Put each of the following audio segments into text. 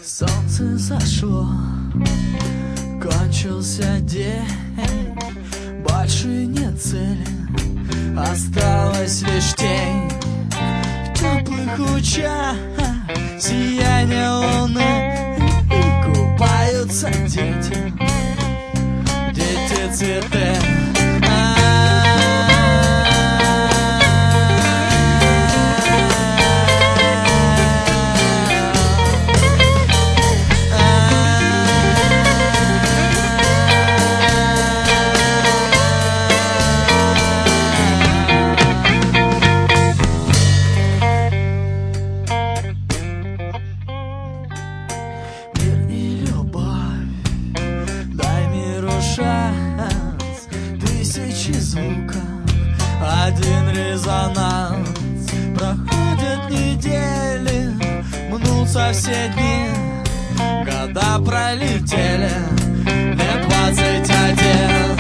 Солнце зашло, кончился день, больше нет цели, осталась лишь тень. В теплых лучах сияние луны купаются дети, дети цветы. Тысячи звуков, один резонанс. Проходят недели, мнутся все дни, года пролетели, лет 21.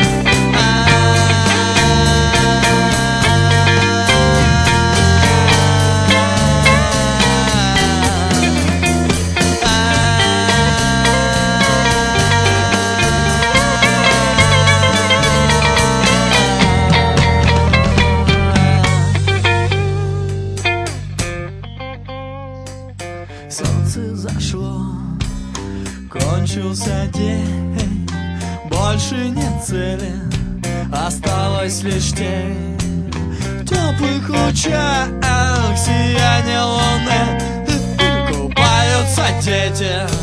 Солнце зашло, кончился день, больше нет цели, осталась лишь тень. В теплых лучах сияние луны купаются дети,